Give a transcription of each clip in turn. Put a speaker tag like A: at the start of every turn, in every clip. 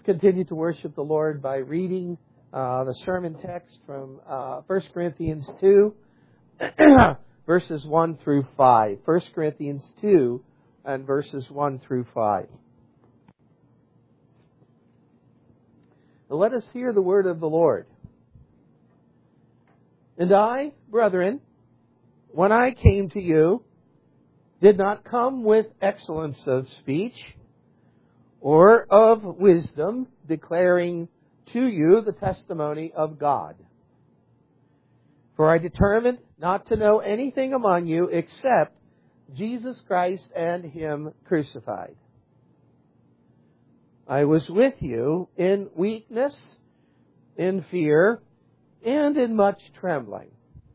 A: Continue to worship the Lord by reading the sermon text from 1 Corinthians 2, verses 1 through 5. 1 Corinthians 2 and verses 1 through 5. Now let us hear the word of the Lord. And I, brethren, when I came to you, did not come with excellence of speech or of wisdom, declaring to you the testimony of God. For I determined not to know anything among you except Jesus Christ and Him crucified. I was with you in weakness, in fear, and in much trembling.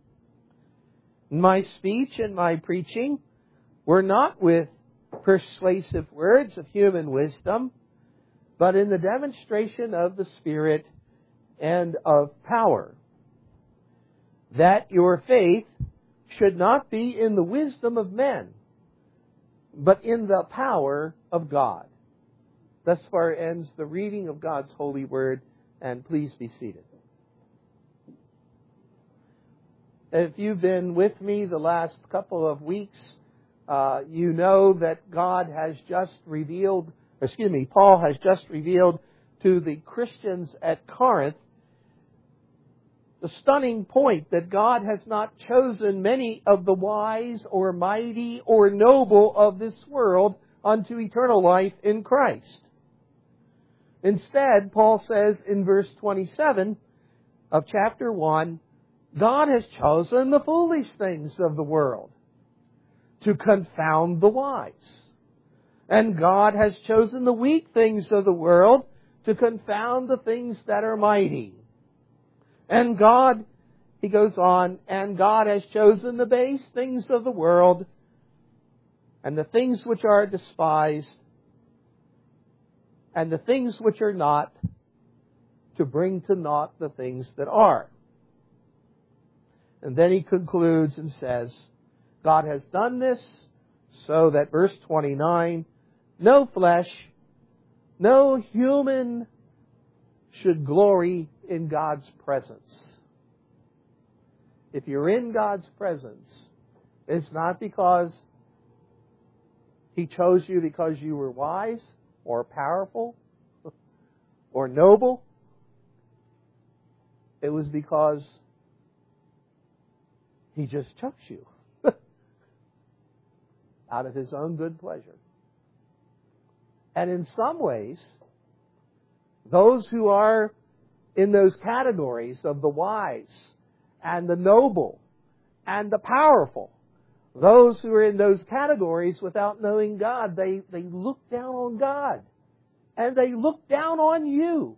A: My speech and my preaching were not with persuasive words of human wisdom, but in the demonstration of the Spirit and of power, that your faith should not be in the wisdom of men, but in the power of God. Thus far ends the reading of God's holy word, and please be seated. If you've been with me the last couple of weeks, you know that Paul has just revealed to the Christians at Corinth the stunning point that God has not chosen many of the wise or mighty or noble of this world unto eternal life in Christ. Instead, Paul says in verse 27 of chapter 1, God has chosen the foolish things of the world to confound the wise. And God has chosen the weak things of the world to confound the things that are mighty. And God, he goes on, and God has chosen the base things of the world and the things which are despised and the things which are not, to bring to naught the things that are. And then he concludes and says, God has done this so that, verse 29, no flesh, no human should glory in God's presence. If you're in God's presence, it's not because He chose you because you were wise or powerful or noble. It was because He just chose you out of His own good pleasure. And in some ways, those who are in those categories of the wise and the noble and the powerful, those who are in those categories without knowing God, they look down on God. And they look down on you.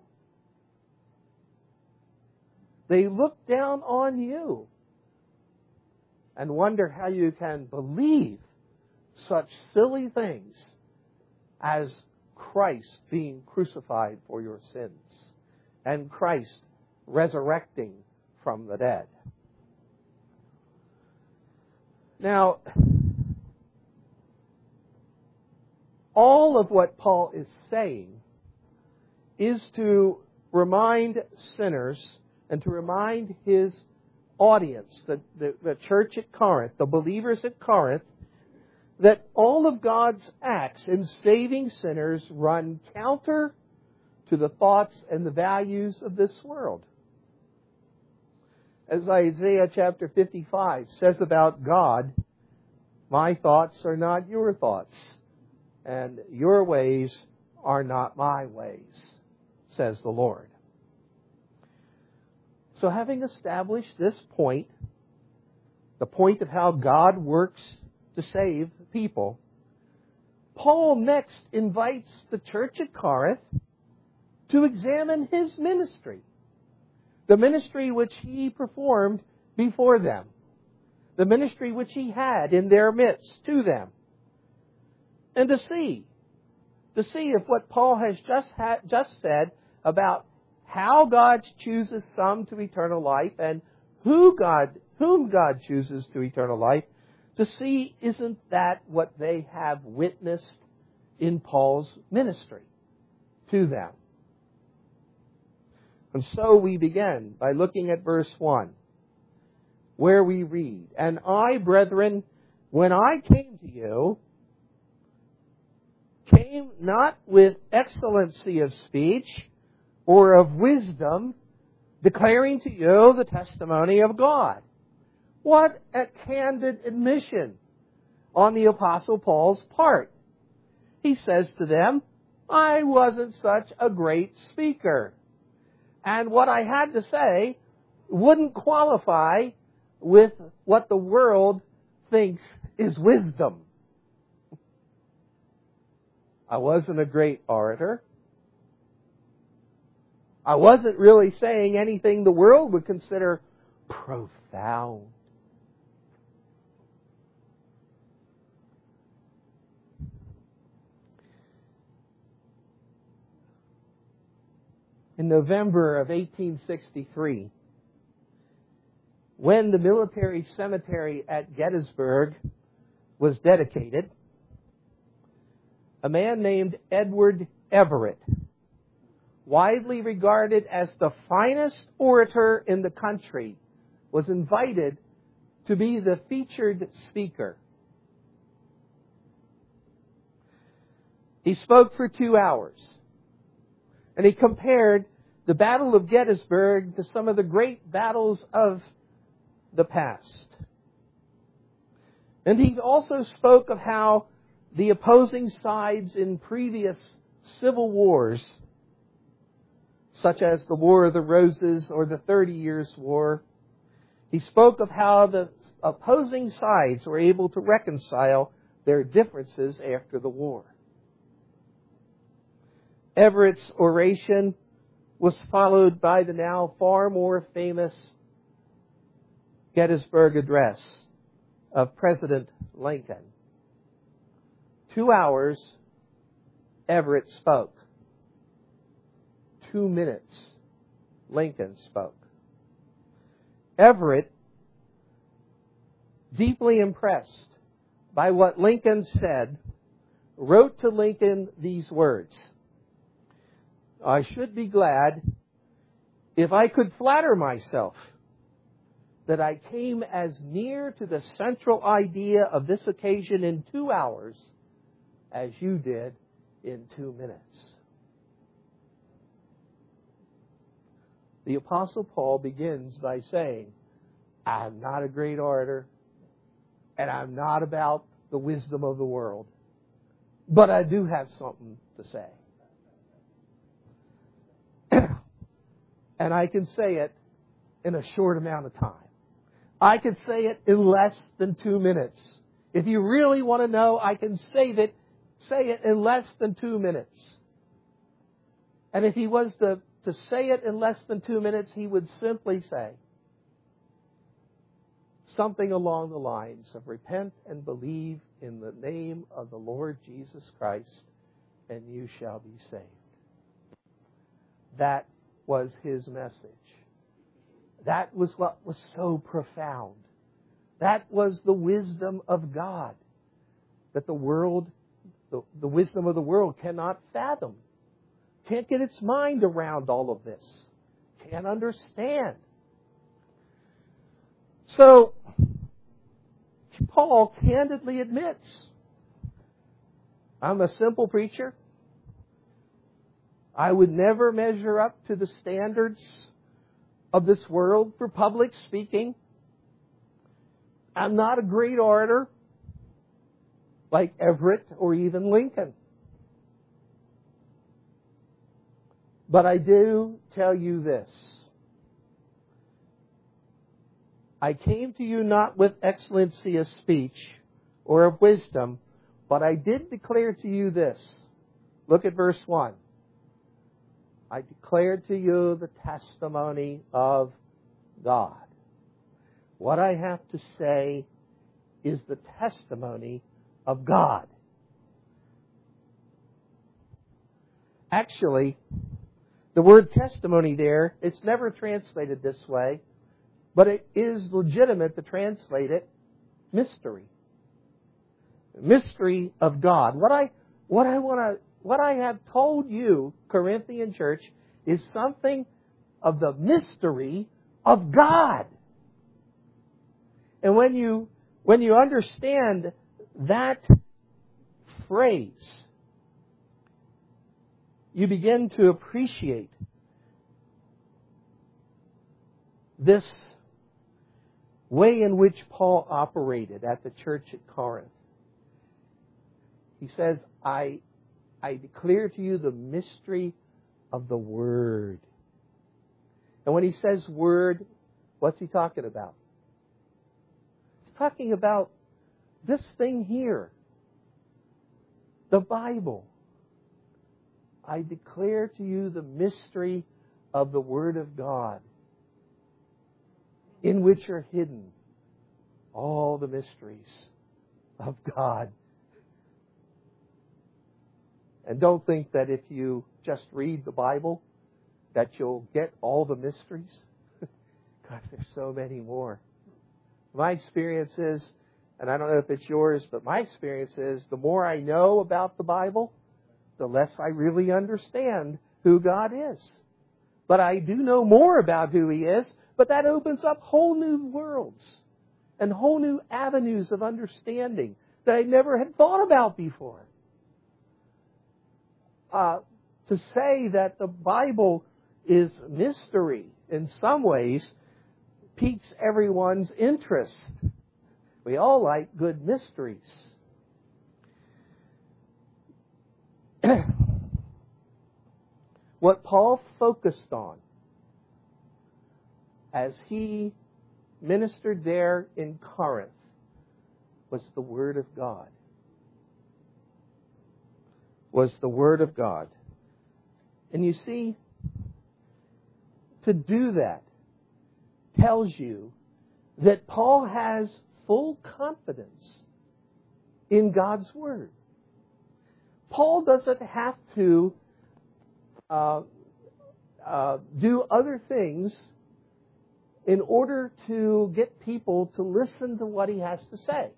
A: They look down on you and wonder how you can believe such silly things as Christ being crucified for your sins and Christ resurrecting from the dead. Now, all of what Paul is saying is to remind sinners and to remind his audience, the church at Corinth, the believers at Corinth, that all of God's acts in saving sinners run counter to the thoughts and the values of this world. As Isaiah chapter 55 says about God, my thoughts are not your thoughts, and your ways are not my ways, says the Lord. So having established this point, the point of how God works to save people, Paul next invites the church at Corinth to examine his ministry, the ministry which he performed before them, the ministry which he had in their midst to them, and to see if what Paul has just said about how God chooses some to eternal life and whom God chooses to eternal life, to see isn't that what they have witnessed in Paul's ministry to them. And so we begin by looking at verse 1, where we read, "And I, brethren, when I came to you, came not with excellency of speech or of wisdom, declaring to you the testimony of God." What a candid admission on the Apostle Paul's part. He says to them, I wasn't such a great speaker. And what I had to say wouldn't qualify with what the world thinks is wisdom. I wasn't a great orator. I wasn't really saying anything the world would consider profound. In November of 1863, when the military cemetery at Gettysburg was dedicated, a man named Edward Everett, widely regarded as the finest orator in the country, was invited to be the featured speaker. He spoke for 2 hours, and he compared the Battle of Gettysburg to some of the great battles of the past. And he also spoke of how the opposing sides in previous civil wars, such as the War of the Roses or the 30 Years' War, he spoke of how the opposing sides were able to reconcile their differences after the war. Everett's oration was followed by the now far more famous Gettysburg Address of President Lincoln. 2 hours, Everett spoke. 2 minutes, Lincoln spoke. Everett, deeply impressed by what Lincoln said, wrote to Lincoln these words, I should be glad if I could flatter myself that I came as near to the central idea of this occasion in 2 hours as you did in 2 minutes. The Apostle Paul begins by saying, I'm not a great orator, and I'm not about the wisdom of the world, but I do have something to say. And I can say it in a short amount of time. I can say it in less than 2 minutes. If you really want to know, I can say it in less than 2 minutes. And if he was to say it in less than 2 minutes, he would simply say something along the lines of repent and believe in the name of the Lord Jesus Christ, and you shall be saved. That was his message. That was what was so profound. That was the wisdom of God that the world, the wisdom of the world cannot fathom. Can't get its mind around all of this. Can't understand. So, Paul candidly admits, I'm a simple preacher. I would never measure up to the standards of this world for public speaking. I'm not a great orator like Everett or even Lincoln. But I do tell you this. I came to you not with excellency of speech or of wisdom, but I did declare to you this. Look at verse 1. I declared to you the testimony of God. What I have to say is the testimony of God. Actually, the word testimony there, it's never translated this way, but it is legitimate to translate it mystery. Mystery of God. What I have told you, Corinthian church, is something of the mystery of God. And when you understand that phrase, you begin to appreciate this way in which Paul operated at the church at Corinth. He says, I declare to you the mystery of the Word. And when he says Word, what's he talking about? He's talking about this thing here, the Bible. I declare to you the mystery of the Word of God, in which are hidden all the mysteries of God. And don't think that if you just read the Bible that you'll get all the mysteries. God, there's so many more. My experience is, and I don't know if it's yours, but my experience is the more I know about the Bible, the less I really understand who God is. But I do know more about who He is, but that opens up whole new worlds and whole new avenues of understanding that I never had thought about before. To say that the Bible is mystery in some ways piques everyone's interest. We all like good mysteries. What Paul focused on as he ministered there in Corinth was the Word of God. Was the Word of God. And you see, to do that tells you that Paul has full confidence in God's Word. Paul doesn't have to do other things in order to get people to listen to what he has to say.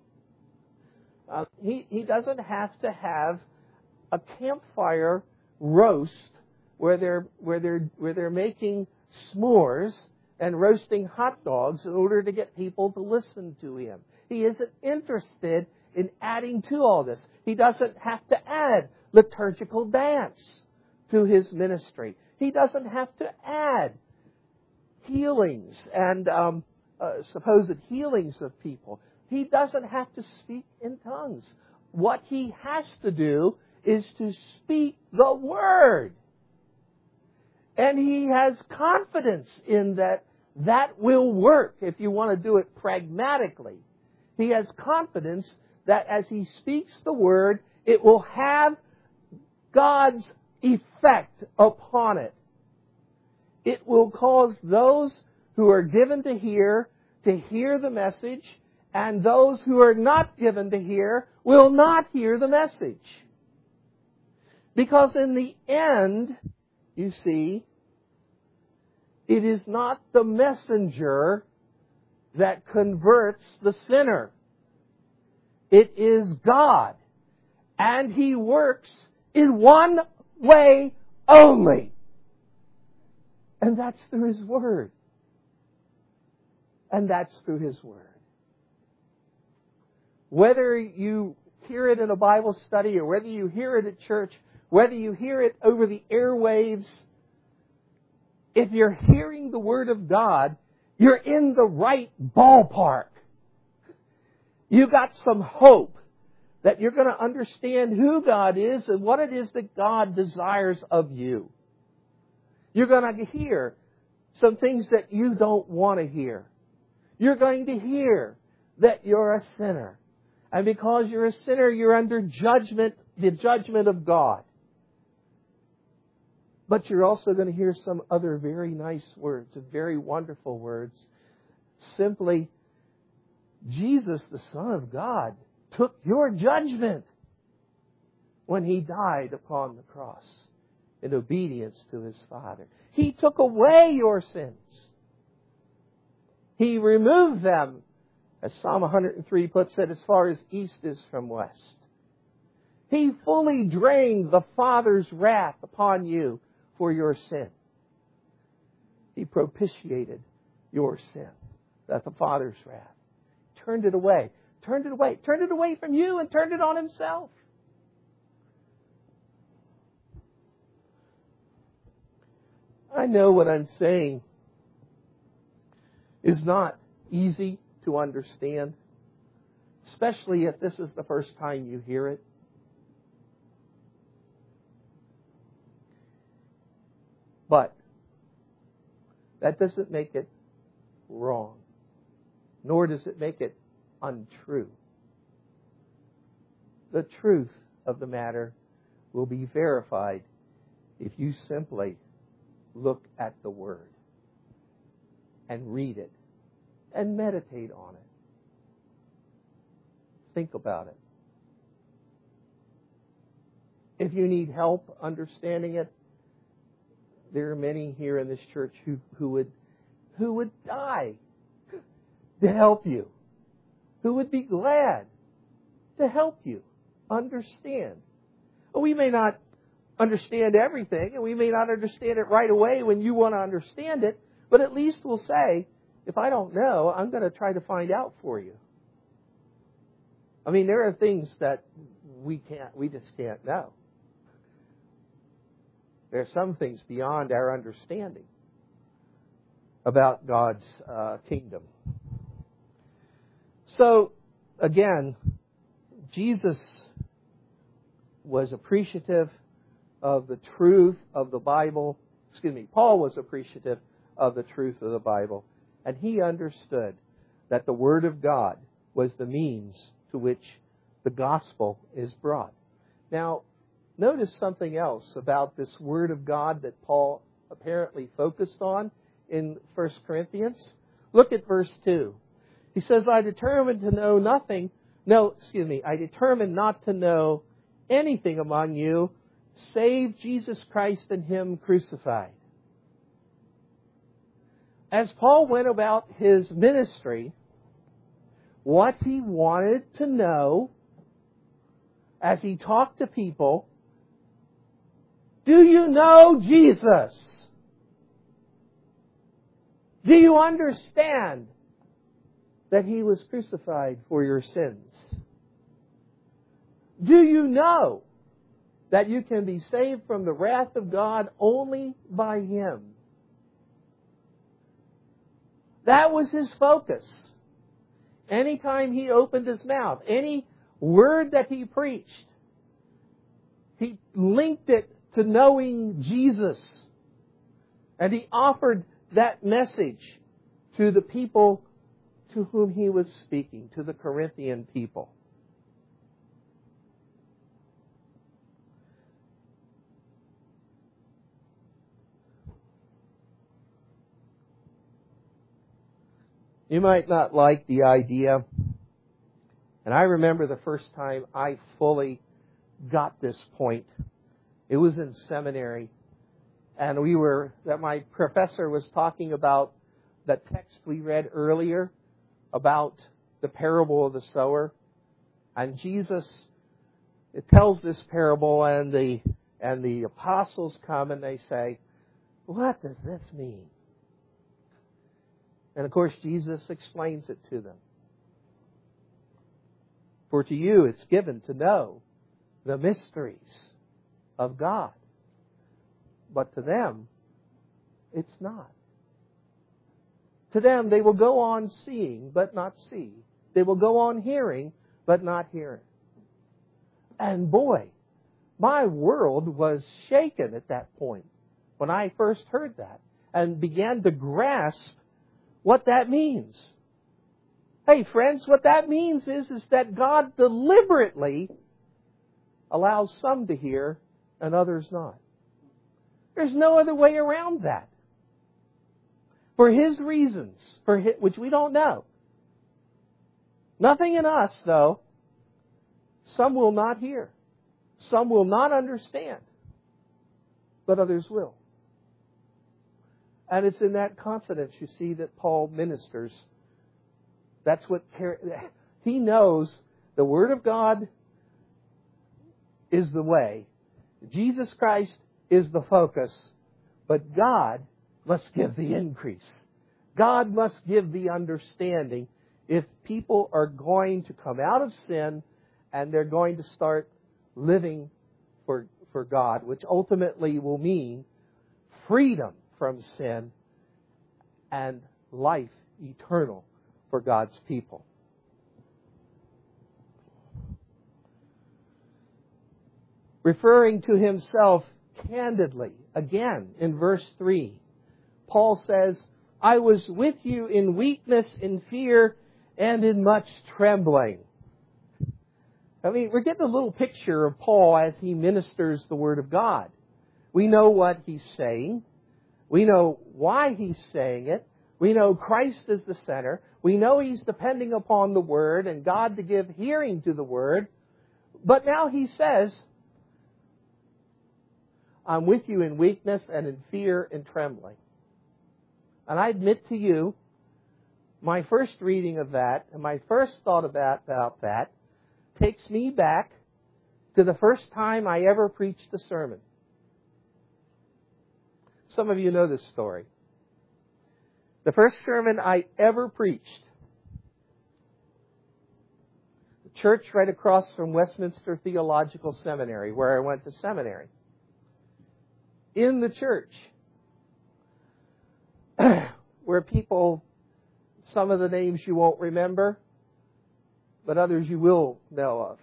A: He doesn't have to have a campfire roast where they're making s'mores and roasting hot dogs in order to get people to listen to him. He isn't interested in adding to all this. He doesn't have to add liturgical dance to his ministry. He doesn't have to add healings and supposed healings of people. He doesn't have to speak in tongues. What he has to do is to speak the Word. And he has confidence in that will work if you want to do it pragmatically. He has confidence that as he speaks the Word, it will have God's effect upon it. It will cause those who are given to hear the message, and those who are not given to hear will not hear the message. Because in the end, you see, it is not the messenger that converts the sinner. It is God. And He works in one way only. And that's through His Word. And that's through His Word. Whether you hear it in a Bible study or whether you hear it at church, whether you hear it over the airwaves, if you're hearing the Word of God, you're in the right ballpark. You got some hope that you're going to understand who God is and what it is that God desires of you. You're going to hear some things that you don't want to hear. You're going to hear that you're a sinner. And because you're a sinner, you're under judgment, the judgment of God. But you're also going to hear some other very nice words, very wonderful words. Simply, Jesus, the Son of God, took your judgment when He died upon the cross in obedience to His Father. He took away your sins. He removed them, as Psalm 103 puts it, as far as east is from west. He fully drained the Father's wrath upon you for your sin. He propitiated your sin. That's the Father's wrath. Turned it away. Turned it away. Turned it away from you and turned it on Himself. I know what I'm saying is not easy to understand, especially if this is the first time you hear it. But that doesn't make it wrong, nor does it make it untrue. The truth of the matter will be verified if you simply look at the Word and read it and meditate on it. Think about it. If you need help understanding it, there are many here in this church who would die to help you, who would be glad to help you understand. We may not understand everything, and we may not understand it right away when you want to understand it, but at least we'll say, if I don't know, I'm going to try to find out for you. I mean, there are things that we just can't know. There are some things beyond our understanding about God's kingdom. So, again, Jesus was appreciative of the truth of the Bible. Paul was appreciative of the truth of the Bible. And he understood that the Word of God was the means to which the gospel is brought. Now, notice something else about this Word of God that Paul apparently focused on in 1 Corinthians. Look at verse 2. He says, I determined not to know anything among you save Jesus Christ and Him crucified. As Paul went about his ministry, what he wanted to know as he talked to people, do you know Jesus? Do you understand that He was crucified for your sins? Do you know that you can be saved from the wrath of God only by Him? That was his focus. Anytime he opened his mouth, any word that he preached, he linked it to knowing Jesus. And he offered that message to the people to whom he was speaking, to the Corinthian people. You might not like the idea, and I remember the first time I fully got this point. It was in seminary, and my professor was talking about the text we read earlier about the parable of the sower. And Jesus, it tells this parable, and the apostles come and they say, what does this mean? And of course, Jesus explains it to them. For to you it's given to know the mysteries of God. But to them, it's not. To them, they will go on seeing, but not see. They will go on hearing, but not hearing. And boy, my world was shaken at that point when I first heard that and began to grasp what that means. Hey, friends, what that means is that God deliberately allows some to hear and others not. There's no other way around that. For His reasons, which we don't know. Nothing in us, though. Some will not hear. Some will not understand. But others will. And it's in that confidence, you see, that Paul ministers. That's what he knows. The Word of God is the way. Jesus Christ is the focus. But God must give the increase. God must give the understanding if people are going to come out of sin and they're going to start living for God, which ultimately will mean freedom from sin and life eternal for God's people. Referring to himself candidly, again in verse 3, Paul says, I was with you in weakness, in fear, and in much trembling. I mean, we're getting a little picture of Paul as he ministers the Word of God. We know what he's saying. We know why he's saying it. We know Christ is the center. We know he's depending upon the Word and God to give hearing to the Word. But now he says, I'm with you in weakness and in fear and trembling. And I admit to you, my first reading of that and my first thought about that takes me back to the first time I ever preached a sermon. Some of you know this story. The first sermon I ever preached, the church right across from Westminster Theological Seminary, where I went to seminary. In the church, where people, some of the names you won't remember, but others you will know of.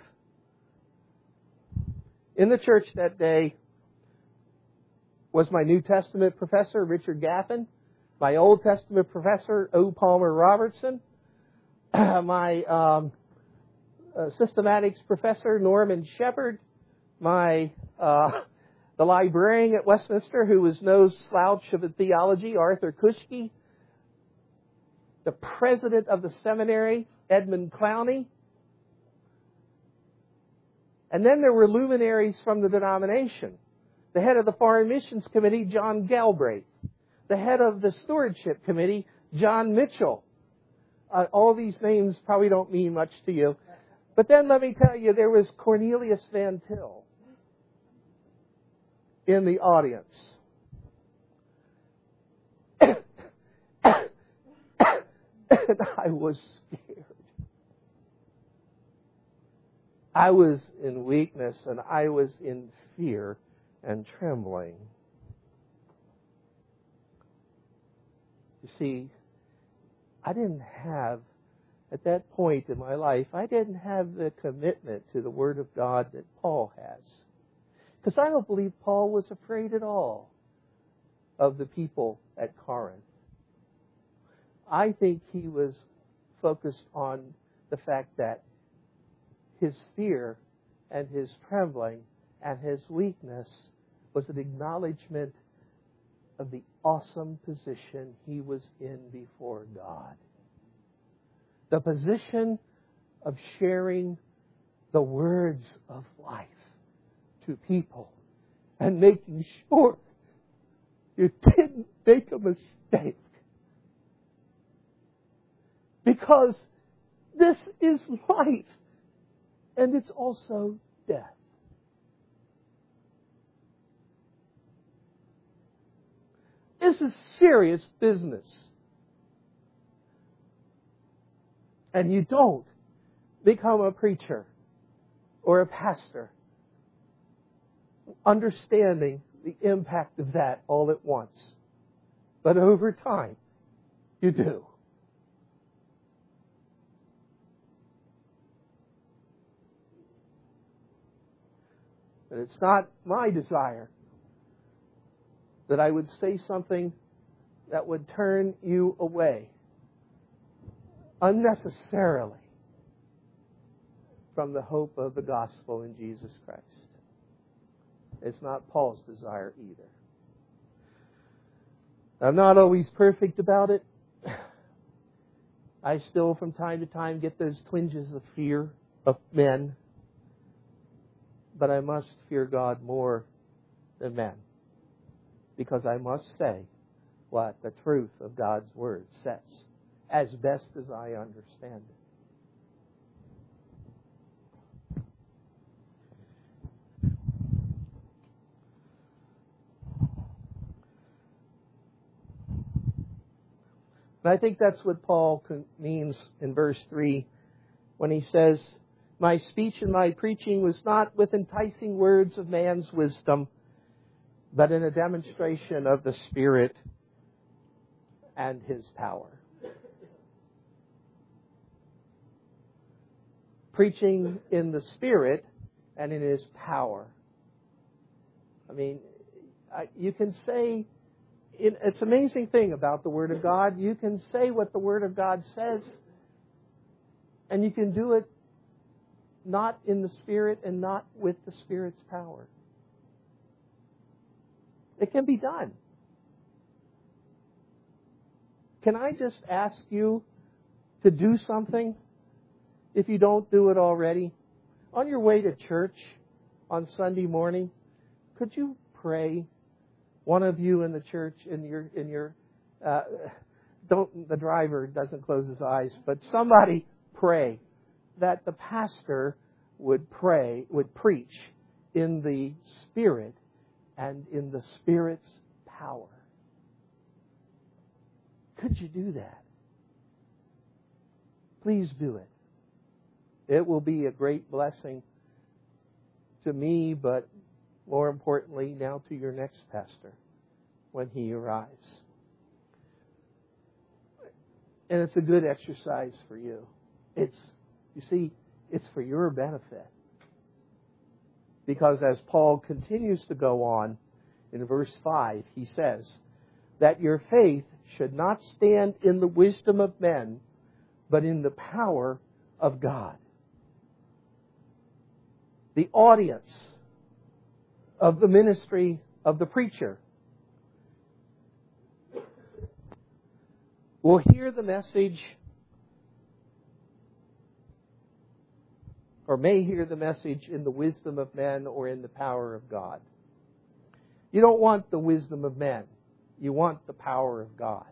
A: In the church that day was my New Testament professor, Richard Gaffin, my Old Testament professor, O. Palmer Robertson, my systematics professor, Norman Shepard, the librarian at Westminster, who was no slouch of a theology, Arthur Kuschke, the president of the seminary, Edmund Clowney. And then there were luminaries from the denomination. The head of the Foreign Missions Committee, John Galbraith. The head of the Stewardship Committee, John Mitchell. All these names probably don't mean much to you. But then let me tell you, there was Cornelius Van Til in the audience. And I was scared. I was in weakness and I was in fear and trembling. You see, I didn't have, at that point in my life, I didn't have the commitment to the Word of God that Paul has. Because I don't believe Paul was afraid at all of the people at Corinth. I think he was focused on the fact that his fear and his trembling and his weakness was an acknowledgement of the awesome position he was in before God. The position of sharing the words of life to people and making sure you didn't make a mistake. Because this is life and it's also death. This is serious business. And you don't become a preacher or a pastor understanding the impact of that all at once. But over time, you do. But it's not my desire that I would say something that would turn you away unnecessarily from the hope of the gospel in Jesus Christ. It's not Paul's desire either. I'm not always perfect about it. I still from time to time get those twinges of fear of men. But I must fear God more than men. Because I must say what the truth of God's Word says, as best as I understand it. And I think that's what Paul means in verse 3 when he says, my speech and my preaching was not with enticing words of man's wisdom, but in a demonstration of the Spirit and His power. Preaching in the Spirit and in His power. I mean, you can say, it's an amazing thing about the Word of God. You can say what the Word of God says, and you can do it not in the Spirit and not with the Spirit's power. It can be done. Can I just ask you to do something if you don't do it already? On your way to church on Sunday morning, could you pray? One of you in the church, the driver doesn't close his eyes, but somebody pray that the pastor would preach in the Spirit and in the Spirit's power. Could you do that? Please do it. It will be a great blessing to me, but more importantly, now to your next pastor when he arrives. And it's a good exercise for you. It's for your benefit. Because as Paul continues to go on in verse 5, he says that your faith should not stand in the wisdom of men, but in the power of God. The audience of the ministry of the preacher will hear the message, or may hear the message in the wisdom of men or in the power of God. You don't want the wisdom of men. You want the power of God.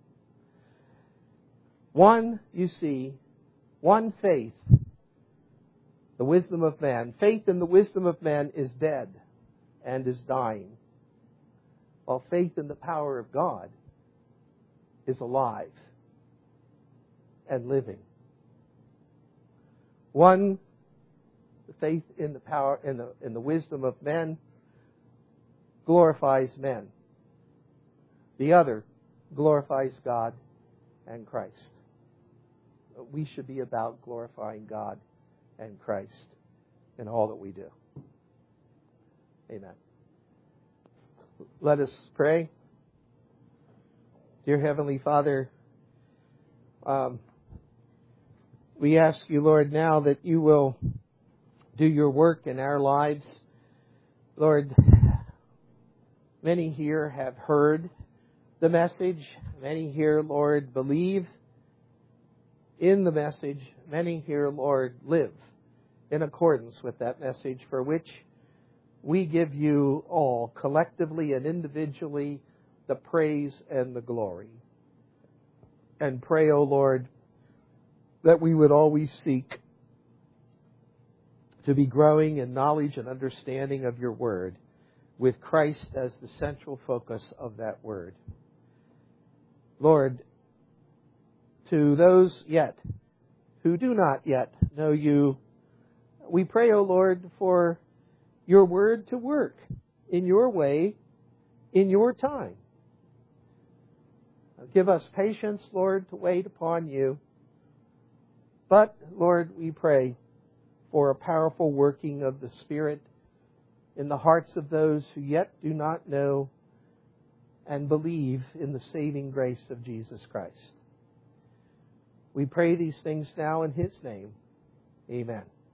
A: One faith, the wisdom of man. Faith in the wisdom of man is dead and is dying, while faith in the power of God is alive and living. One, the faith in the power in the wisdom of men glorifies men. The other glorifies God and Christ. We should be about glorifying God and Christ in all that we do. Amen. Let us pray. Dear Heavenly Father, we ask you, Lord, now that you will do your work in our lives. Lord, many here have heard the message. Many here, Lord, believe in the message. Many here, Lord, live in accordance with that message, for which we give you all, collectively and individually, the praise and the glory. And pray, O Lord, that we would always seek to be growing in knowledge and understanding of your word, with Christ as the central focus of that word. Lord, to those yet who do not yet know you, we pray, O Lord, for your word to work in your way, in your time. Give us patience, Lord, to wait upon you. But, Lord, we pray for a powerful working of the Spirit in the hearts of those who yet do not know and believe in the saving grace of Jesus Christ. We pray these things now in His name. Amen.